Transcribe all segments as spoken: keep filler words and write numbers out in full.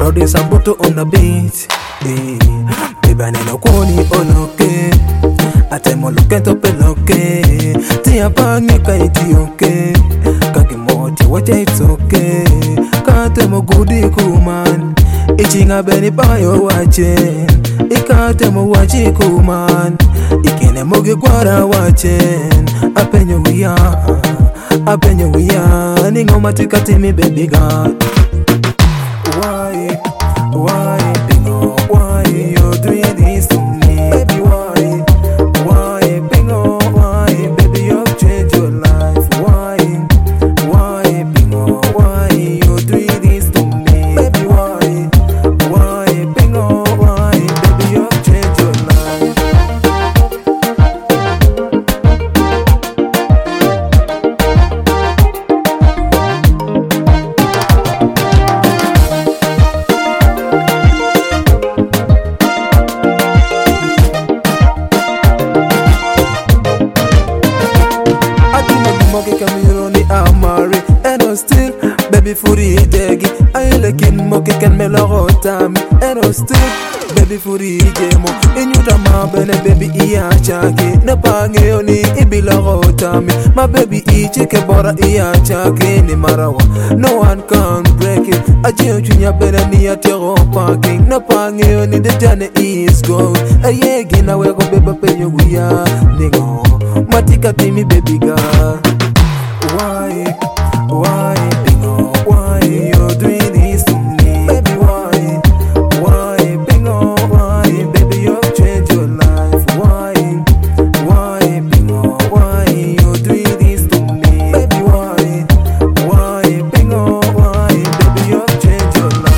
Rowdy Sambuto on the beat. Eh, baby neno koni oloke, atemo loke to peloke. Tia pange kaiti okay, kaki moti wacha it's okay. Katemo gudi kuman, ichinga beni payo wache. Ikatemo wachi kuman, ikene mogi kwara wachen. Apenyo wiya, apenyo wiya, ningo matikati mi baby girl. Why, why, bingo, why you doing this to me? Baby, why, why, bingo, why, baby, you've changed your life. Why, why, bingo, why you doing this to me? Baby, why, why, bingo, why, baby, you've changed your life. Amari, and I'm still baby furi degi. I like in moke can melorotami, and I'm still baby furi jemo. In you the mabene baby iya chaki, na pange oni ibilorotami. My baby ichike bora iya chaki ni marawa. No one can break it. Ajio chunya bene ni atero parking. Na pange oni the journey is going. Ayegi na wego beba penyo wiya ningo. Matika timi baby girl. Why, why, bingo, why you doing this to me? Baby, why, why, bingo, why, baby, you've changed your life. Why, why, bingo, why you doing this to me? Baby, why, why, bingo, why, baby, you've changed your life.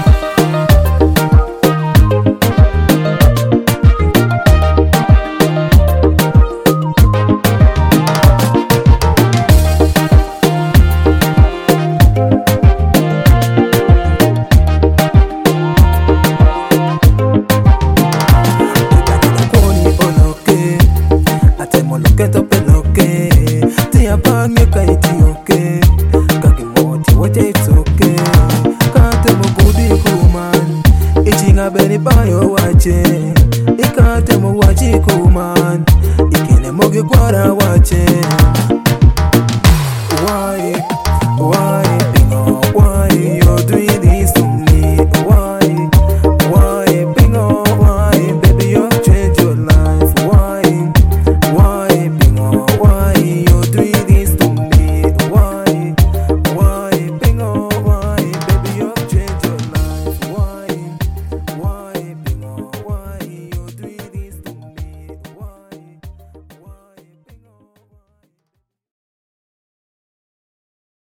To peloke, tia pange kaiti okay, kaki moti wacha it's okay. Katemo gudi kuman, ichinga beni payo wache. Ikatemo wachi kuman, ikene mogi kwara wache.